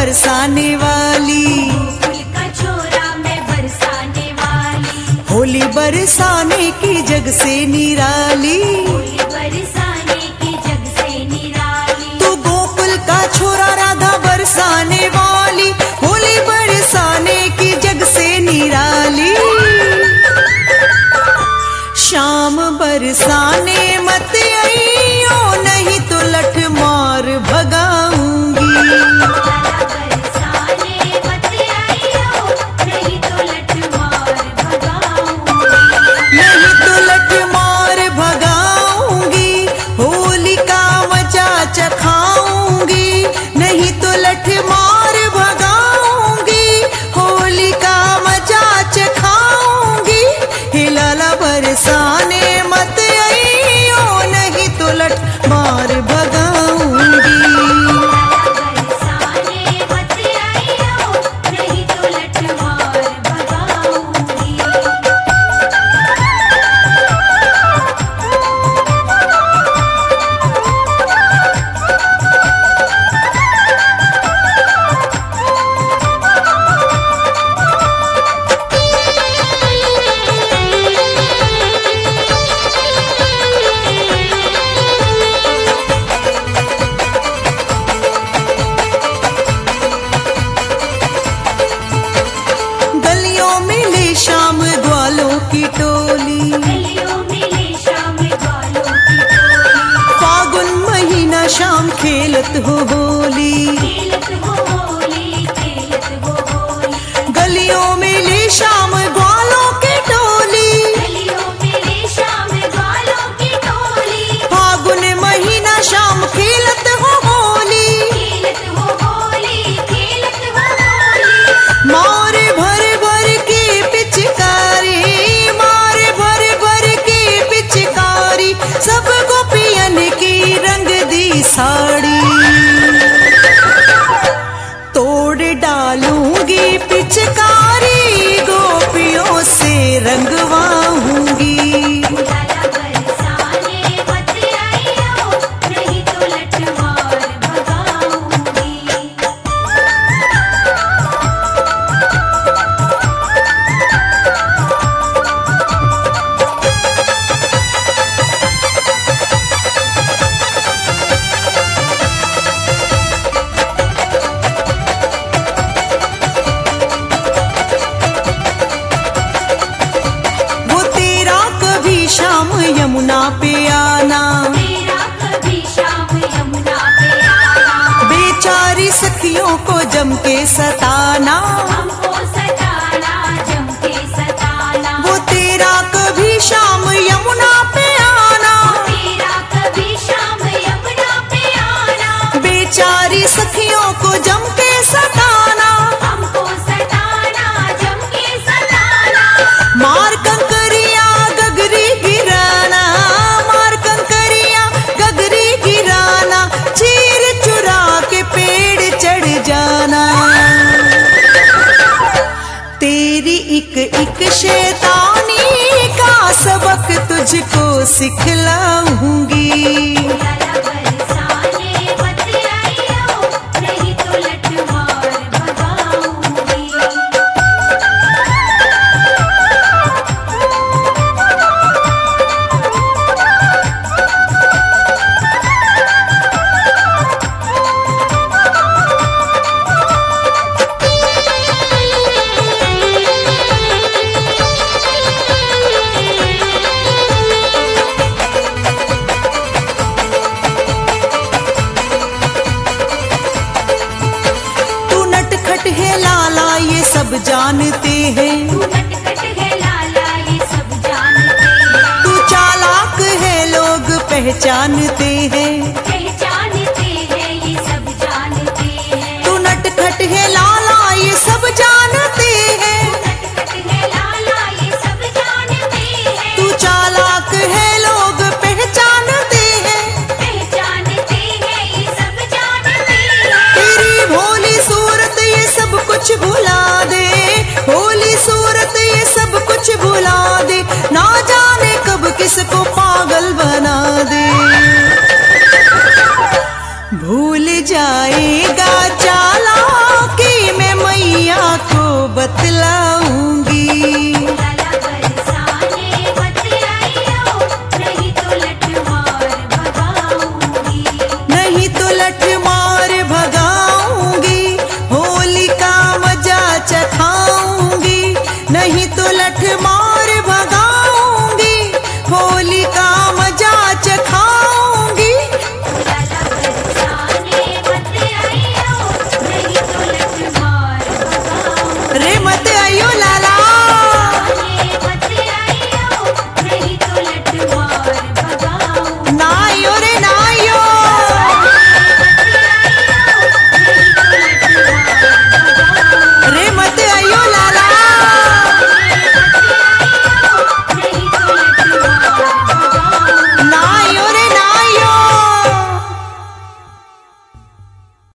बरसाने वाली, गोकुल का छोरा मैं बरसाने वाली, होली बरसाने की जग से निराली। होली बरसाने की जग से निराली। तू गोकुल का छोरा राधा बरसाने वाली, होली बरसाने की जग से निराली। शाम बरसाने मत आइयो, नहीं तो लठ मार भगाऊंगी। बरसाने मत आइयो, नहीं तो लठ मार भगाऊंगी। नहीं तो लठ मार भगाऊंगी, होली का मजा चखाऊंगी। नहीं तो लठ मार भगाऊंगी, होली का मजा चखाऊंगी। हे लाला बरसाने मत आइयो, नहीं तो लठ मार भगाऊंगी। बरसाने मत आइयो, नहीं तो लठ मार भगाऊंगी। गलियों में ले शाम ग्वालों की टोली, गलियों में ले शाम ग्वालों की टोली। फागुन महीना शाम खेलत हो होली। खेलत हो होली, खेलत हो होली। गलियों में ले शाम ग्वालों की टोली, गलियों में ले शाम ग्वालों की टोली। फागुन महीना शाम खेलत हो होली। खेलत हो होली, खेलत हो होली। मारे भर भर के पिचकारी, मारे भर भर के पिचकारी, सब गोपियन की रंग दी साड़ी। तोड़ डालूंगी पिचकारी, गोपियों से रंगवाऊंगी। लाला बरसाने मत आइयो, नहीं तो लठ मार भगाऊंगी। वो तेरा कभी शाम यमुना पे आना, तेरा कभी शाम यमुना पे आना। बेचारी सखियों को जम के सताना। हमको सताना, जम के सताना। वो तेरा कभी शाम यमुना पे आना, तेरा कभी शाम यमुना पे आना। बेचारी सखियों को जम के सताना। हमको सताना, जम के सताना। मार कंकरिया गगरी गिराना, मार कंकरिया गगरी गिराना, चीर चुरा के पेड़ चढ़ जाना। तेरी एक एक शैतानी का सबक तुझको सिखलाऊंगी। लाला बरसाने मत आइयो, नहीं तो लठ मार भगाऊंगी। तू नटखट है लाला ये सब जानते हैं, तू नटखट है लाला, ये सब जानते हैं। तू चालाक है लोग पहचानते हैं। पहचानते हैं, ये सब जानते हैं। तू नटखट है लाला ये सब